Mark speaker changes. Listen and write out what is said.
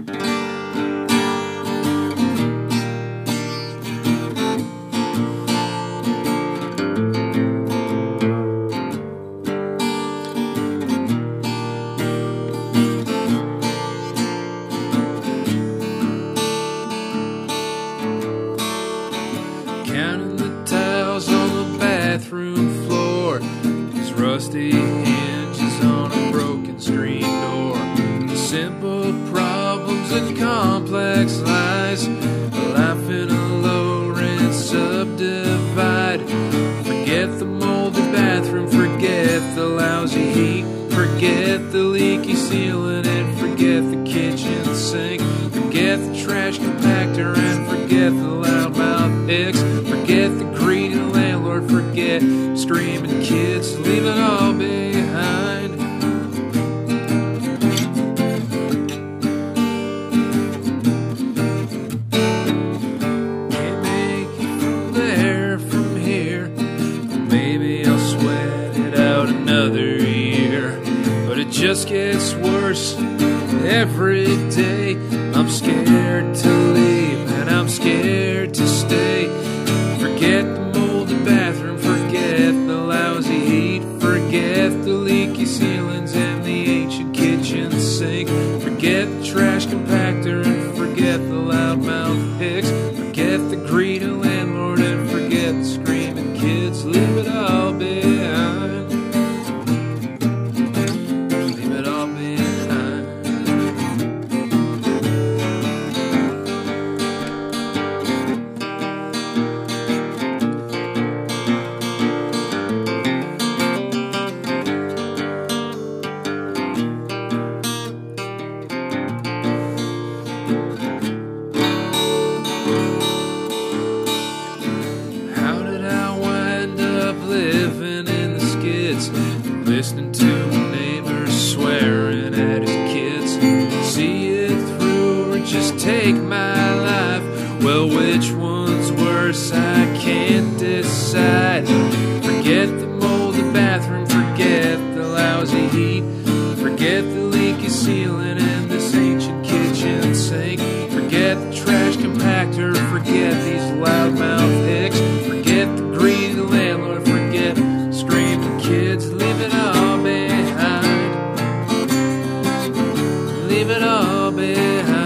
Speaker 1: Counting the tiles on the bathroom floor, these rusty hinges on a broken screen door. Simple problems and complex lies, life in a low-rent subdivide. Forget the moldy bathroom, forget the lousy heat, forget the leaky ceiling, and forget the kitchen sink. Forget the trash compactor and forget the loudmouth ex. Forget the greedy landlord, forget screaming kids, leave it all behind. Can't make it from there, from here. Maybe I'll sweat it out another year, but it just gets worse every day. I'm scared to leave and I'm scared to stay. Forget the moldy bathroom, forget the lousy heat, forget the leaky ceilings and the ancient kitchen sink. Forget the trash compactor and forget the loudmouth hicks. Forget the greedy landlord and forget the screaming kids. Leave it all behind. Leave it all behind. How did I wind up living in the skids, listening to my neighbors swearing at his kids? See it through or just take my life? Well, which one's worse? I can't decide. Forget the moldy bathroom, forget the lousy heat, forget the leaky ceiling and this ancient kitchen sink. Forget the trash compactor, forget these loudmouth hicks, forget the greedy landlord, forget screaming kids. Leave it all behind. Leave it all behind.